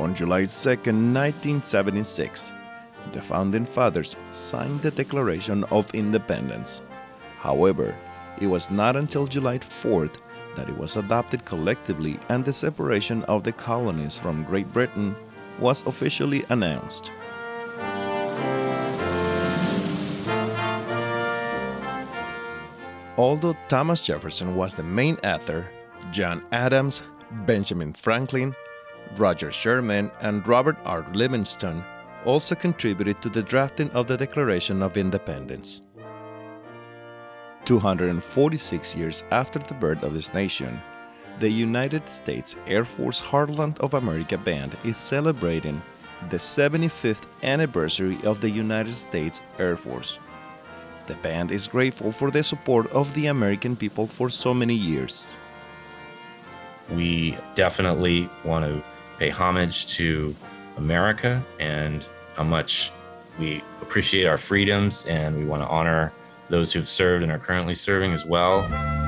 On July 2nd, 1976, the Founding Fathers signed the Declaration of Independence. However, it was not until July 4th that it was adopted collectively and the separation of the colonies from Great Britain was officially announced. Although Thomas Jefferson was the main author, John Adams, Benjamin Franklin, Roger Sherman, and Robert R. Livingston also contributed to the drafting of the Declaration of Independence. 246 years after the birth of this nation, the United States Air Force Heartland of America Band is celebrating the 75th anniversary of the United States Air Force. The band is grateful for the support of the American people for so many years. We definitely want to pay homage to America and how much we appreciate our freedoms, and we want to honor those who've served and are currently serving as well.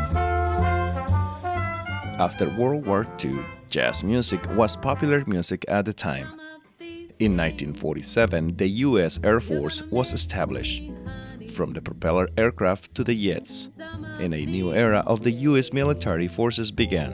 After World War II, jazz music was popular music at the time. In 1947, the U.S. Air Force was established, from the propeller aircraft to the jets, and a new era of the U.S. military forces began.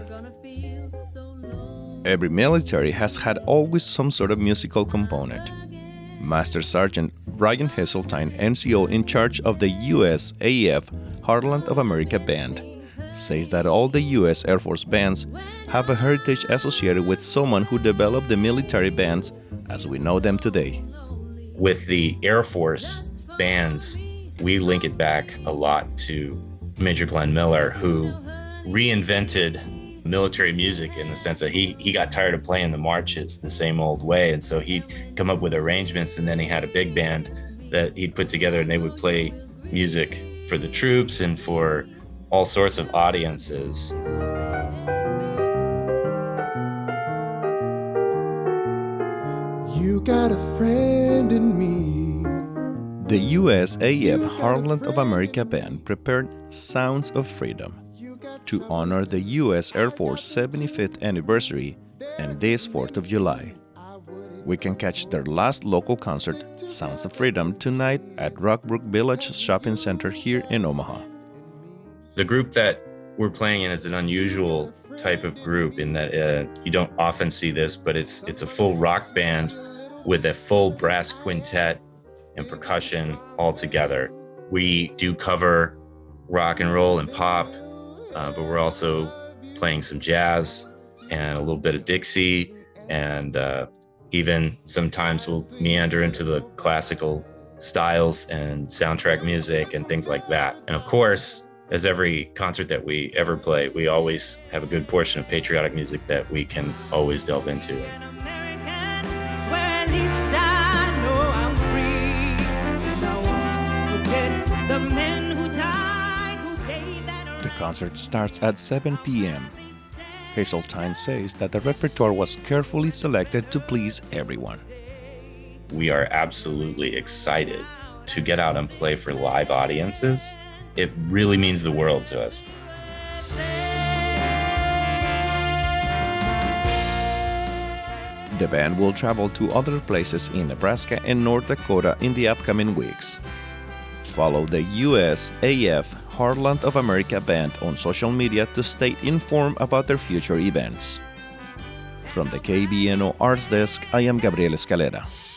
Every military has had always some sort of musical component. Master Sergeant Brian Heseltine, NCO in charge of the USAF Heartland of America Band, says that all the U.S. Air Force bands have a heritage associated with someone who developed the military bands as we know them today. With the Air Force bands, we link it back a lot to Major Glenn Miller, who reinvented military music in the sense that he got tired of playing the marches the same old way, and so he'd come up with arrangements, and then he had a big band that he'd put together, and they would play music for the troops and for all sorts of audiences. You got a friend in me. The USAF Heartland of America Band prepared Sounds of Freedom to honor the U.S. Air Force 75th anniversary and this 4th of July. We can catch their last local concert, Sounds of Freedom, tonight at Rockbrook Village Shopping Center here in Omaha. The group that we're playing in is an unusual type of group in that you don't often see this, but it's a full rock band with a full brass quintet and percussion all together. We do cover rock and roll and pop, but we're also playing some jazz and a little bit of Dixie, and even sometimes we'll meander into the classical styles and soundtrack music and things like that. And of course, as every concert that we ever play, we always have a good portion of patriotic music that we can always delve into. The concert starts at 7 p.m. Heseltine says that the repertoire was carefully selected to please everyone. We are absolutely excited to get out and play for live audiences. It really means the world to us. The band will travel to other places in Nebraska and North Dakota in the upcoming weeks. Follow the USAF Heartland of America Band on social media to stay informed about their future events. From the KBNO Arts Desk, I am Gabriel Escalera.